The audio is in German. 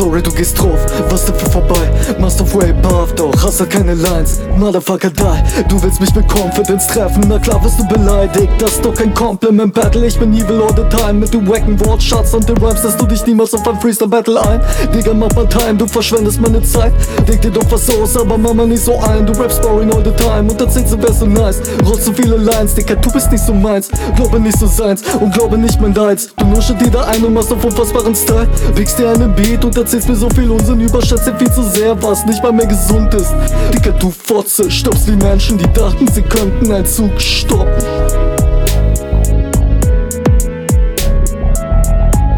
sorry, du gehst drauf, was dafür vorbei. Machst auf way above, doch hast halt keine Lines. Motherfucker die, du willst mich mit Confidence treffen. Na klar wirst du beleidigt, das ist doch kein Compliment Battle. Ich bin evil all the time mit den wacken Wortschatz und den Raps, dass du dich niemals auf ein Freestyle Battle ein. Digga, mach mal Time, du verschwendest meine Zeit. Denk dir doch was aus, aber mach mal nicht so ein. Du rappst boring all the time und erzählst du wärst so nice. Rollst so viele Lines, Digga, du bist nicht so meins. Glaube nicht so seins und glaube nicht mein Reiz. Du nuschst dir da ein und machst auf unfassbaren Style. Wickst dir einen Beat und erzählst mir so viel Unsinn. Überschätzt dir viel zu sehr, was nicht mal mehr gesund ist. Digga, du Fotze, stoppst wie Menschen, die dachten, sie könnten einen Zug stoppen.